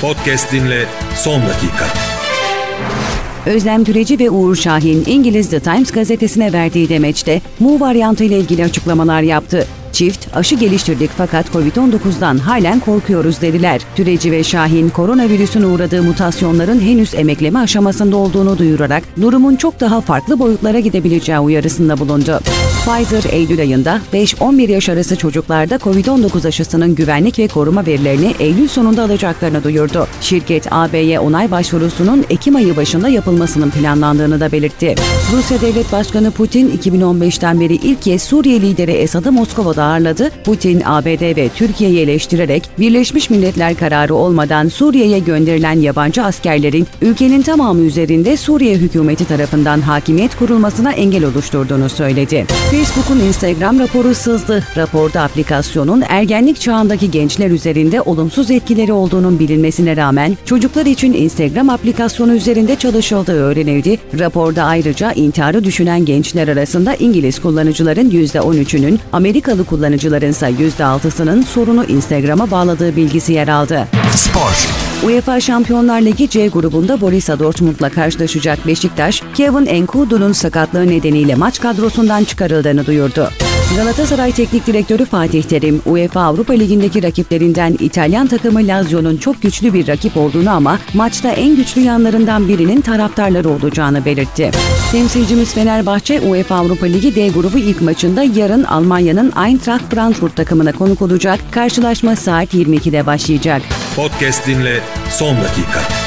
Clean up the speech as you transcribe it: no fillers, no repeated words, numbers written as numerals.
Podcast dinle son dakika. Özlem Türeci ve Uğur Şahin, İngiliz The Times gazetesine verdiği demeçte Mu varyantı ile ilgili açıklamalar yaptı. Çift, aşı geliştirdik fakat Covid-19'dan halen korkuyoruz dediler. Türeci ve Şahin, koronavirüsün uğradığı mutasyonların henüz emekleme aşamasında olduğunu duyurarak durumun çok daha farklı boyutlara gidebileceği uyarısında bulundu. Pfizer, Eylül ayında 5-11 yaş arası çocuklarda Covid-19 aşısının güvenlik ve koruma verilerini Eylül sonunda alacaklarını duyurdu. Şirket, AB'ye onay başvurusunun Ekim ayı başında yapılmasının planlandığını da belirtti. Rusya Devlet Başkanı Putin, 2015'ten beri ilk kez Suriye lideri Esad'ı Moskova'da ağırladı. Putin, ABD ve Türkiye'yi eleştirerek Birleşmiş Milletler kararı olmadan Suriye'ye gönderilen yabancı askerlerin ülkenin tamamı üzerinde Suriye hükümeti tarafından hakimiyet kurulmasına engel oluşturduğunu söyledi. Facebook'un Instagram raporu sızdı. Raporda aplikasyonun ergenlik çağındaki gençler üzerinde olumsuz etkileri olduğunun bilinmesine rağmen çocuklar için Instagram aplikasyonu üzerinde çalışıldığı öğrenildi. Raporda ayrıca intiharı düşünen gençler arasında İngiliz kullanıcıların %13'ünün, Amerikalı kullanıcıların ise %6'sının sorunu Instagram'a bağladığı bilgisi yer aldı. Spor. UEFA Şampiyonlar Ligi C grubunda Borussia Dortmund'la karşılaşacak Beşiktaş, Kevin N'Koudou'nun sakatlığı nedeniyle maç kadrosundan çıkarıldığını duyurdu. Galatasaray Teknik Direktörü Fatih Terim, UEFA Avrupa Ligi'ndeki rakiplerinden İtalyan takımı Lazio'nun çok güçlü bir rakip olduğunu ama maçta en güçlü yanlarından birinin taraftarları olacağını belirtti. Temsilcimiz Fenerbahçe, UEFA Avrupa Ligi D grubu ilk maçında yarın Almanya'nın Eintracht Frankfurt takımına konuk olacak. Karşılaşma saat 22'de başlayacak. Podcast dinle son dakika.